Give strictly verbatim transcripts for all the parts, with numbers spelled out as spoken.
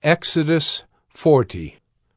Exodus forty.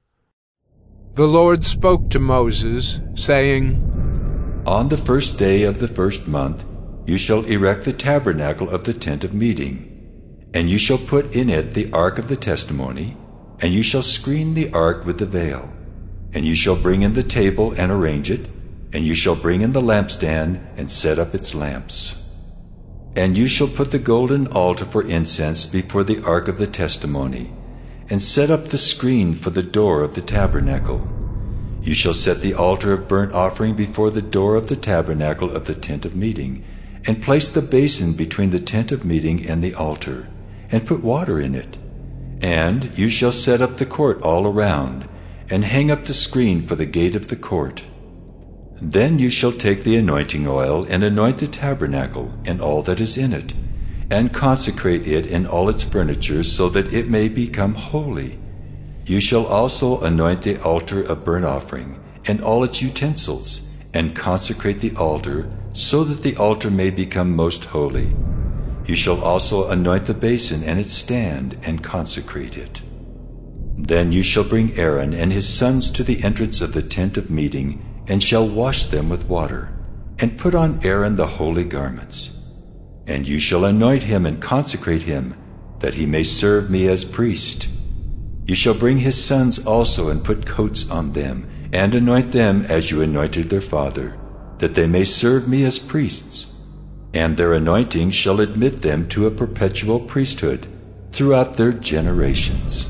The Lord spoke to Moses, saying, On the first day of the first month you shall erect the tabernacle of the tent of meeting, and you shall put in it the ark of the testimony, and you shall screen the ark with the veil. And you shall bring in the table and arrange it, and you shall bring in the lampstand and set up its lamps. And you shall put the golden altar for incense before the ark of the testimony, and set up the screen for the door of the tabernacle. You shall set the altar of burnt offering before the door of the tabernacle of the tent of meeting, and place the basin between the tent of meeting and the altar, and put water in it. And you shall set up the court all around, and hang up the screen for the gate of the court. Then you shall take the anointing oil and anoint the tabernacle and all that is in it, and consecrate it and all its furniture, so that it may become holy. You shall also anoint the altar of burnt offering and all its utensils, and consecrate the altar, so that the altar may become most holy. You shall also anoint the basin and its stand, and consecrate it. Then you shall bring Aaron and his sons to the entrance of the tent of meeting, and shall wash them with water, and put on Aaron the holy garments. And you shall anoint him and consecrate him, that he may serve me as priest. You shall bring his sons also, and put coats on them, and anoint them as you anointed their father, that they may serve me as priests. And their anointing shall admit them to a perpetual priesthood throughout their generations.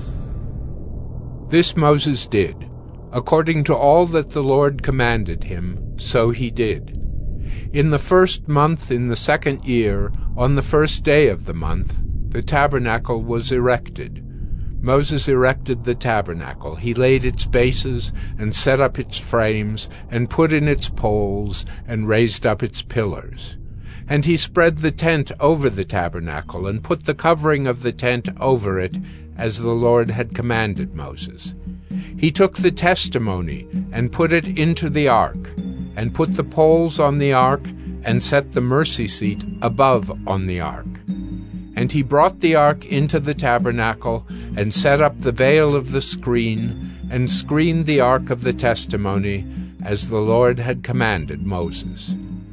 This Moses did, according to all that the Lord commanded him, so he did. In the first month in the second year, on the first day of the month, the tabernacle was erected. Moses erected the tabernacle. He laid its bases, and set up its frames, and put in its poles, and raised up its pillars. And he spread the tent over the tabernacle, and put the covering of the tent over it, as the Lord had commanded Moses. He took the testimony, and put it into the ark, and put the poles on the ark, and set the mercy seat above on the ark. And he brought the ark into the tabernacle, and set up the veil of the screen, and screened the ark of the testimony, as the Lord had commanded Moses.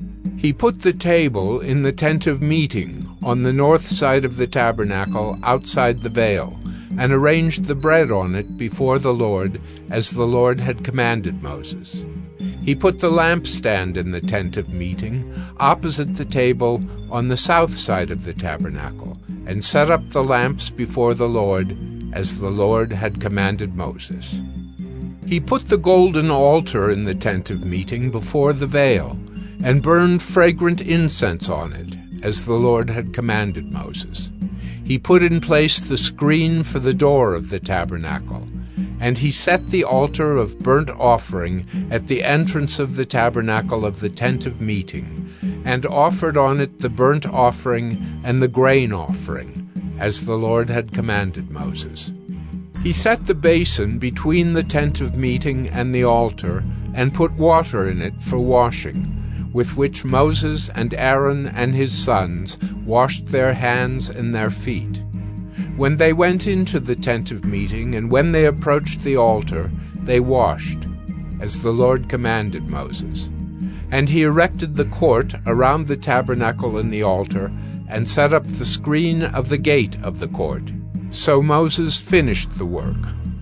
He put the table in the tent of meeting, on the north side of the tabernacle, outside the veil, and arranged the bread on it before the Lord, as the Lord had commanded Moses. He put the lampstand in the tent of meeting, opposite the table, on the south side of the tabernacle, and set up the lamps before the Lord, as the Lord had commanded Moses. He put the golden altar in the tent of meeting before the veil, and burned fragrant incense on it, as the Lord had commanded Moses. He put in place the screen for the door of the tabernacle, and he set the altar of burnt offering at the entrance of the tabernacle of the tent of meeting, and offered on it the burnt offering and the grain offering, as the Lord had commanded Moses. He set the basin between the tent of meeting and the altar, and put water in it for washing, with which Moses and Aaron and his sons washed their hands and their feet. When they went into the tent of meeting, and when they approached the altar, they washed, as the Lord commanded Moses. And he erected the court around the tabernacle and the altar, and set up the screen of the gate of the court. So Moses finished the work.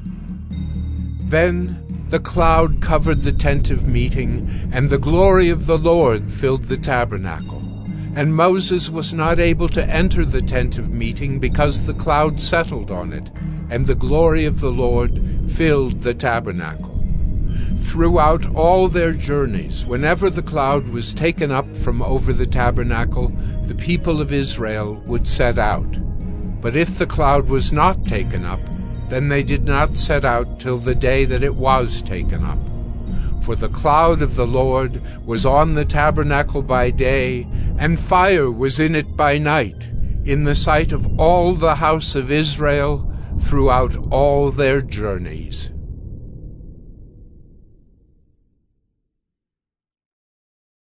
Then the cloud covered the tent of meeting, and the glory of the Lord filled the tabernacle. And Moses was not able to enter the tent of meeting, because the cloud settled on it, and the glory of the Lord filled the tabernacle. Throughout all their journeys, whenever the cloud was taken up from over the tabernacle, the people of Israel would set out. But if the cloud was not taken up, then they did not set out till the day that it was taken up. For the cloud of the Lord was on the tabernacle by day, and fire was in it by night, in the sight of all the house of Israel throughout all their journeys.